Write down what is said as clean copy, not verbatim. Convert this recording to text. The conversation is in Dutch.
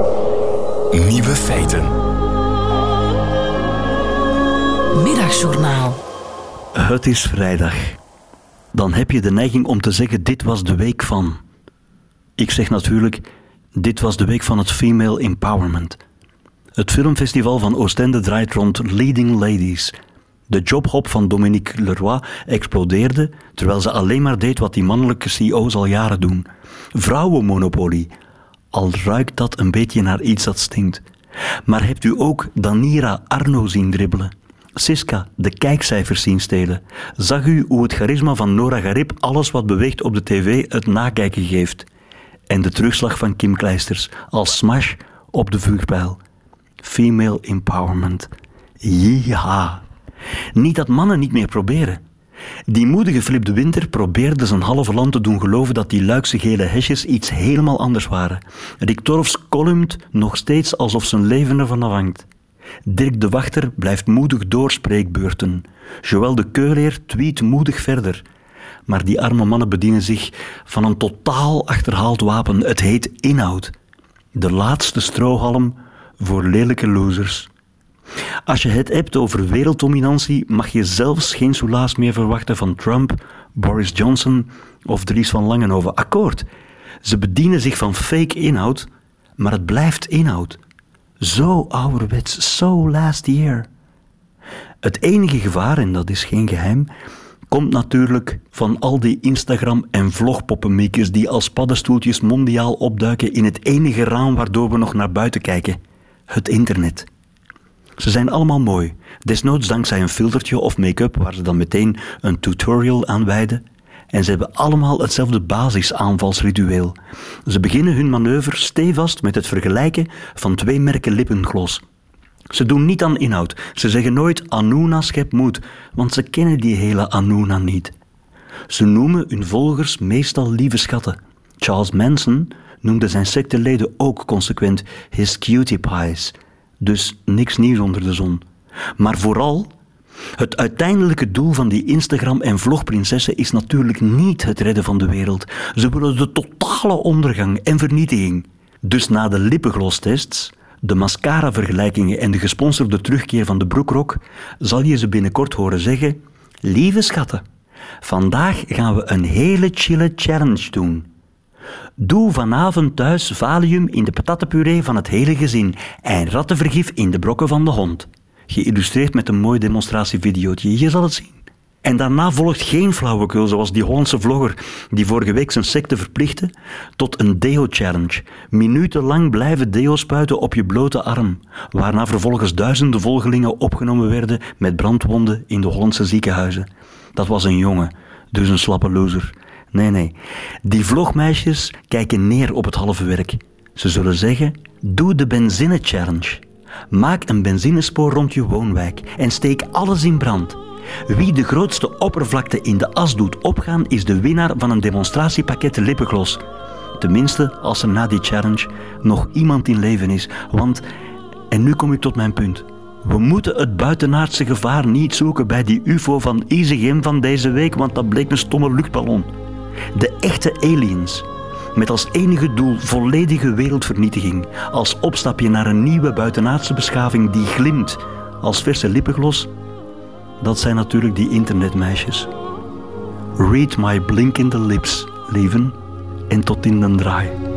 Nieuwe feiten. Middagjournaal. Het is vrijdag. Dan heb je de neiging om te zeggen, dit was de week van. Ik zeg natuurlijk, dit was de week van het female empowerment. Het filmfestival van Oostende draait rond leading ladies. De jobhop van Dominique Leroy explodeerde, terwijl ze alleen maar deed wat die mannelijke CEO's al jaren doen. Vrouwenmonopolie. Al ruikt dat een beetje naar iets dat stinkt. Maar hebt u ook Danira Arno zien dribbelen? Siska de kijkcijfers zien stelen? Zag u hoe het charisma van Nora Garib alles wat beweegt op de tv het nakijken geeft? En de terugslag van Kim Kleisters als smash op de vuurpijl. Female empowerment. Ja. Niet dat mannen niet meer proberen. Die moedige Flip de Winter probeerde zijn halve land te doen geloven dat die Luikse gele hesjes iets helemaal anders waren. Rick Torfs columnt nog steeds alsof zijn leven ervan afhangt. Dirk de Wachter blijft moedig doorspreekbeurten. Joël de Keuleer tweet moedig verder. Maar die arme mannen bedienen zich van een totaal achterhaald wapen. Het heet inhoud. De laatste strohalm voor lelijke losers. Als je het hebt over werelddominantie, mag je zelfs geen soelaas meer verwachten van Trump, Boris Johnson of Dries van Langenhoven. Akkoord, ze bedienen zich van fake inhoud, maar het blijft inhoud. Zo ouderwets, zo last year. Het enige gevaar, en dat is geen geheim, komt natuurlijk van al die Instagram- en vlogpoppenmiekjes die als paddenstoeltjes mondiaal opduiken in het enige raam waardoor we nog naar buiten kijken. Het internet. Ze zijn allemaal mooi, desnoods dankzij een filtertje of make-up waar ze dan meteen een tutorial aan wijden. En ze hebben allemaal hetzelfde basisaanvalsritueel. Ze beginnen hun manoeuvre stevast met het vergelijken van 2 merken lippengloss. Ze doen niet aan inhoud. Ze zeggen nooit Anuna schep moed, want ze kennen die hele Anuna niet. Ze noemen hun volgers meestal lieve schatten. Charles Manson noemde zijn secteleden ook consequent his cutie pies. Dus niks nieuws onder de zon. Maar vooral, het uiteindelijke doel van die Instagram- en vlogprinsessen is natuurlijk niet het redden van de wereld. Ze willen de totale ondergang en vernietiging. Dus na de lippenglosstests, de mascara-vergelijkingen en de gesponsorde terugkeer van de broekrok, zal je ze binnenkort horen zeggen: lieve schatten, vandaag gaan we een hele chille challenge doen. Doe vanavond thuis Valium in de patattenpuree van het hele gezin en rattenvergif in de brokken van de hond. Geïllustreerd met een mooi demonstratievideootje, je zal het zien. En daarna volgt geen flauwekul zoals die Hollandse vlogger die vorige week zijn secte verplichtte tot een deo-challenge. Minutenlang blijven deo spuiten op je blote arm, waarna vervolgens duizenden volgelingen opgenomen werden met brandwonden in de Hollandse ziekenhuizen. Dat was een jongen, dus een slappe loser. Nee. Die vlogmeisjes kijken neer op het halve werk. Ze zullen zeggen, doe de benzine-challenge. Maak een benzinespoor rond je woonwijk en steek alles in brand. Wie de grootste oppervlakte in de as doet opgaan, is de winnaar van een demonstratiepakket lippengloss. Tenminste, als er na die challenge nog iemand in leven is. Want, en nu kom ik tot mijn punt, we moeten het buitenaardse gevaar niet zoeken bij die ufo van Isegem van deze week, want dat bleek een stomme luchtballon. De echte aliens, met als enige doel volledige wereldvernietiging, als opstapje naar een nieuwe buitenaardse beschaving die glimt als verse lippengloss, dat zijn natuurlijk die internetmeisjes. Read my blinkende lips, lieven, en tot in den draai.